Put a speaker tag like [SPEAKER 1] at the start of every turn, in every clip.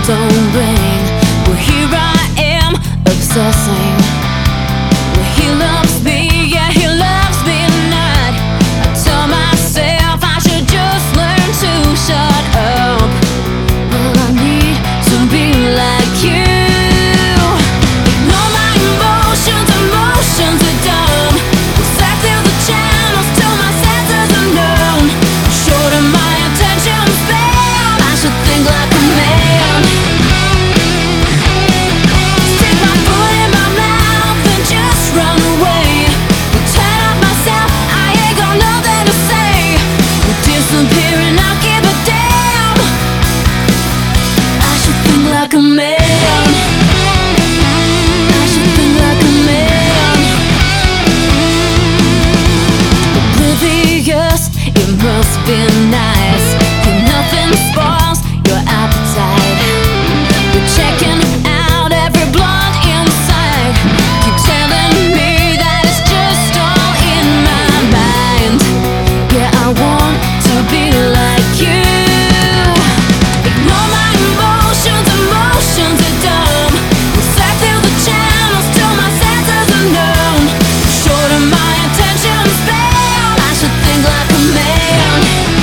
[SPEAKER 1] don't ring. Well, here I am, obsessing. Well, he loves me, yeah, he loves me not. I tell myself I should just learn to shut up. Well, I need to be like you. Ignore my emotions, emotions are dumb. Sag through the channels till my senses are numb. Short of my attention span, I should think like a man. Stick my foot in my mouth and just run away. Turn off myself, I ain't got nothing to say. We'll disappear and I'll give a damn. I should think like a man. I should think like a man. Oblivious, it must be nice. And nothing spoils your appetite. You're checking out every blonde inside. Keep telling me that it's just all in my mind. Yeah, I want to be like you. Ignore my emotions, emotions are dumb. We'll sag through the channels till my senses are numb. Short of my attention span, I should think like a man.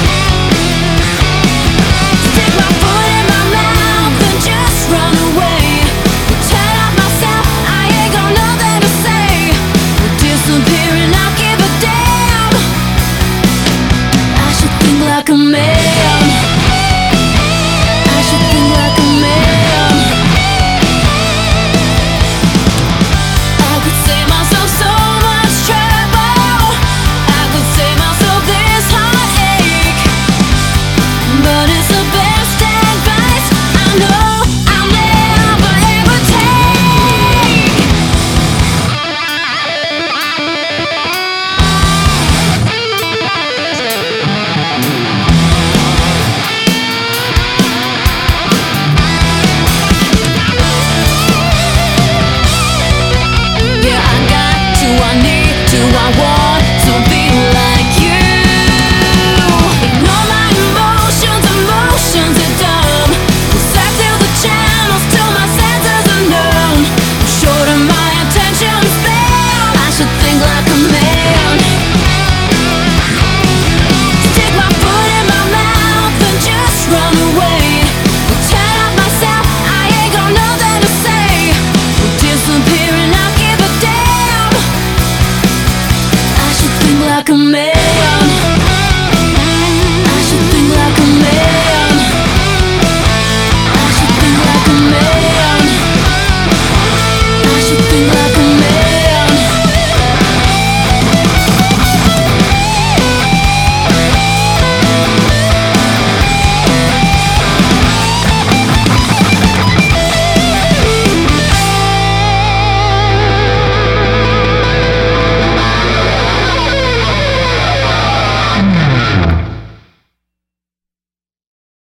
[SPEAKER 1] Stick my foot in my mouth and just run away. Turn off myself, I ain't got nothing to say. We'll disappear and I'll give a damn. I should think like a man. I should think like a man. I could save myself so much trouble. I could save myself this heartache. But it's the best advice I know I'll never ever take. Yeah, I got to, I need to, I want to be like you. Ignore my emotions, emotions are dumb. We'll sag through the channels till my senses are numb. Short of my attention span, I should think like a man. Stick my foot in my mouth and just run away. Turn off myself, I ain't got nothing to say. We'll disappear and I'll give a damn. I should think like a man.